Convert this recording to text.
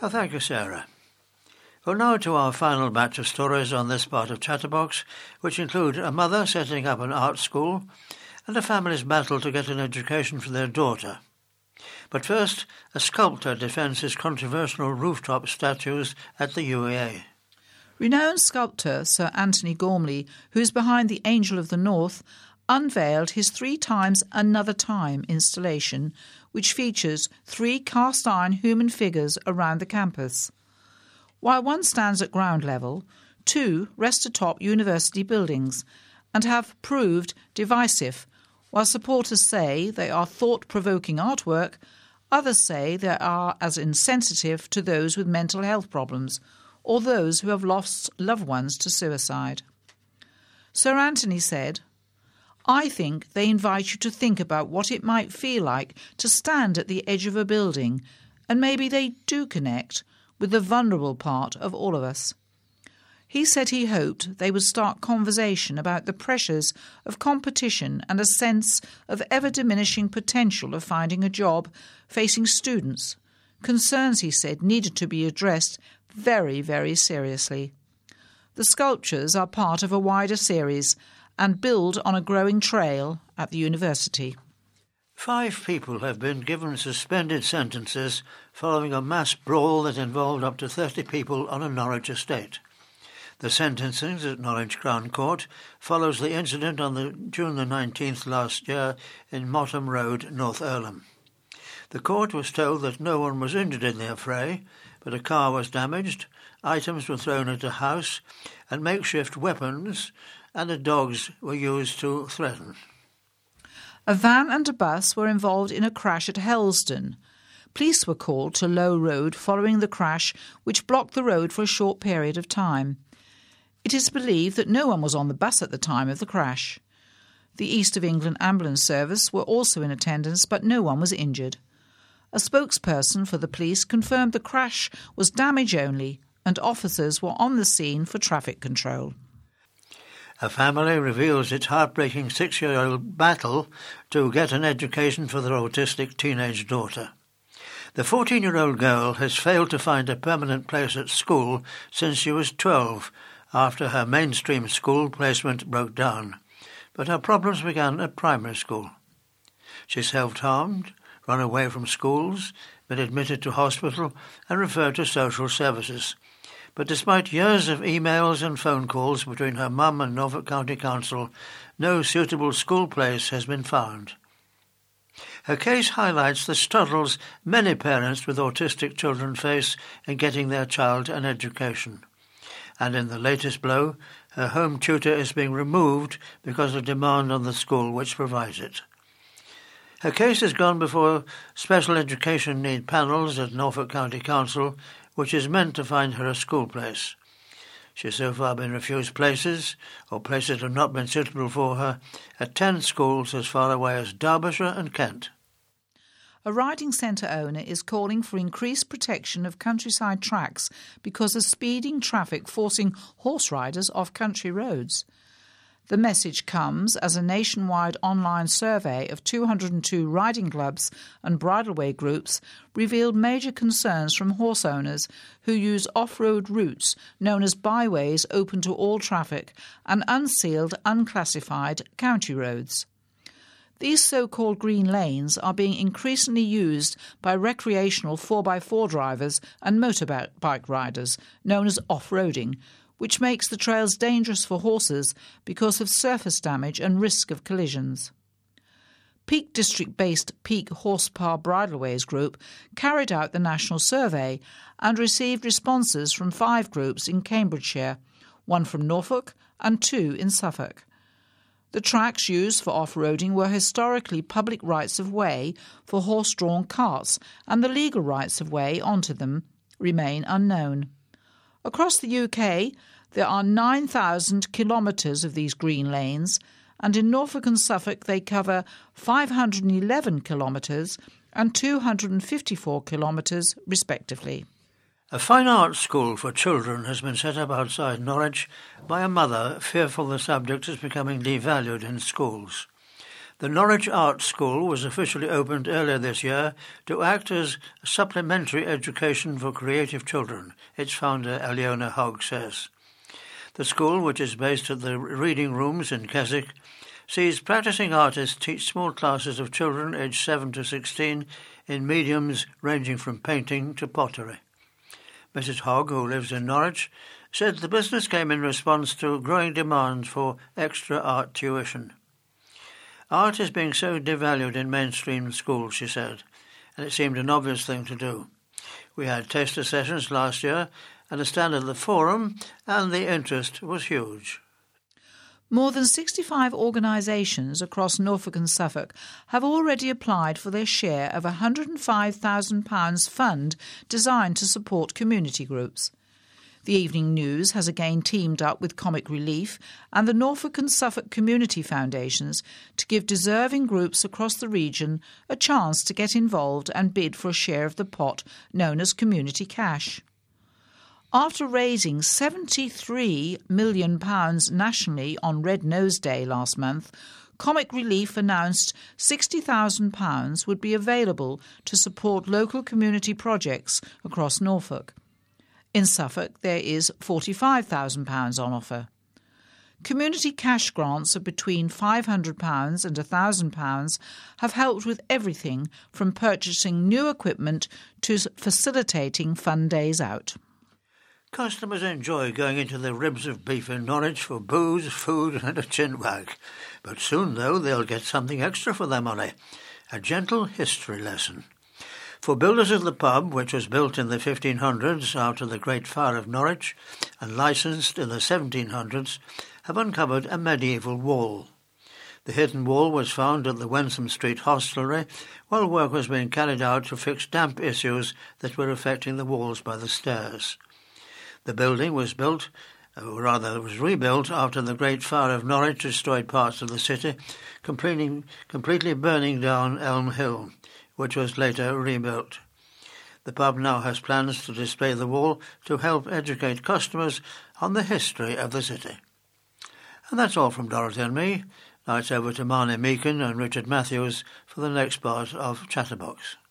Oh, thank you, Sarah. Well, now to our final batch of stories on this part of Chatterbox, which include a mother setting up an art school and a family's battle to get an education for their daughter. But first, a sculptor defends his controversial rooftop statues at the UEA. Renowned sculptor Sir Anthony Gormley, who is behind the Angel of the North, unveiled his 3 times Another Time installation, which features 3 cast-iron human figures around the campus. While one stands at ground level, 2 rest atop university buildings and have proved divisive. While supporters say they are thought-provoking artwork, others say they are as insensitive to those with mental health problems or those who have lost loved ones to suicide. Sir Anthony said, "I think they invite you to think about what it might feel like to stand at the edge of a building, and maybe they do connect with the vulnerable part of all of us." He said he hoped they would start conversation about the pressures of competition and a sense of ever-diminishing potential of finding a job facing students, concerns he said needed to be addressed very, very seriously. The sculptures are part of a wider series and build on a growing trail at the university. 5 people have been given suspended sentences following a mass brawl that involved up to 30 people on a Norwich estate. The sentencing at Norwich Crown Court follows the incident on June the 19th last year in Motham Road, North Earlham. The court was told that no one was injured in the affray, but a car was damaged, items were thrown at a house, and makeshift weapons and dogs were used to threaten. A van and a bus were involved in a crash at Helsdon. Police were called to Low Road following the crash, which blocked the road for a short period of time. It is believed that no one was on the bus at the time of the crash. The East of England Ambulance Service were also in attendance, but no one was injured. A spokesperson for the police confirmed the crash was damage only and officers were on the scene for traffic control. A family reveals its heartbreaking 6-year-old battle to get an education for their autistic teenage daughter. The 14-year-old girl has failed to find a permanent place at school since she was 12, after her mainstream school placement broke down. But her problems began at primary school. She self-harmed, run away from schools, been admitted to hospital and referred to social services. But despite years of emails and phone calls between her mum and Norfolk County Council, no suitable school place has been found. Her case highlights the struggles many parents with autistic children face in getting their child an education. And in the latest blow, her home tutor is being removed because of demand on the school which provides it. Her case has gone before special education need panels at Norfolk County Council, which is meant to find her a school place. She has so far been refused places, or places have not been suitable for her, at 10 schools as far away as Derbyshire and Kent. A riding centre owner is calling for increased protection of countryside tracks because of speeding traffic forcing horse riders off country roads. The message comes as a nationwide online survey of 202 riding clubs and bridleway groups revealed major concerns from horse owners who use off-road routes known as byways open to all traffic and unsealed, unclassified county roads. These so-called green lanes are being increasingly used by recreational 4x4 drivers and motorbike riders, known as off-roading, which makes the trails dangerous for horses because of surface damage and risk of collisions. Peak District-based Peak Horsepower Bridleways Group carried out the national survey and received responses from 5 groups in Cambridgeshire, 1 from Norfolk and 2 in Suffolk. The tracks used for off-roading were historically public rights-of-way for horse-drawn carts, and the legal rights-of-way onto them remain unknown. Across the UK, there are 9,000 kilometres of these green lanes, and in Norfolk and Suffolk they cover 511 kilometres and 254 kilometres respectively. A fine arts school for children has been set up outside Norwich by a mother fearful the subject is becoming devalued in schools. The Norwich Art School was officially opened earlier this year to act as supplementary education for creative children, its founder Aliona Hogg says. The school, which is based at the Reading Rooms in Keswick, sees practising artists teach small classes of children aged 7 to 16 in mediums ranging from painting to pottery. Mrs. Hogg, who lives in Norwich, said the business came in response to growing demand for extra art tuition. Art is being so devalued in mainstream schools, she said, and it seemed an obvious thing to do. We had taster sessions last year and a stand at the forum, and the interest was huge. More than 65 organisations across Norfolk and Suffolk have already applied for their share of a £105,000 fund designed to support community groups. The Evening News has again teamed up with Comic Relief and the Norfolk and Suffolk Community Foundations to give deserving groups across the region a chance to get involved and bid for a share of the pot known as Community Cash. After raising £73 million nationally on Red Nose Day last month, Comic Relief announced £60,000 would be available to support local community projects across Norfolk. In Suffolk, there is £45,000 on offer. Community cash grants of between £500 and £1,000 have helped with everything from purchasing new equipment to facilitating fun days out. Customers enjoy going into the Ribs of Beef in Norwich for booze, food and a chin wag. But soon, though, they'll get something extra for their money, a gentle history lesson. For builders of the pub, which was built in the 1500s after the Great Fire of Norwich and licensed in the 1700s, have uncovered a medieval wall. The hidden wall was found at the Wensum Street hostelry while work was being carried out to fix damp issues that were affecting the walls by the stairs. The building was rebuilt after the Great Fire of Norwich destroyed parts of the city, completely burning down Elm Hill, which was later rebuilt. The pub now has plans to display the wall to help educate customers on the history of the city. And that's all from Dorothy and me. Now it's over to Marnie Meakin and Richard Matthews for the next part of Chatterbox.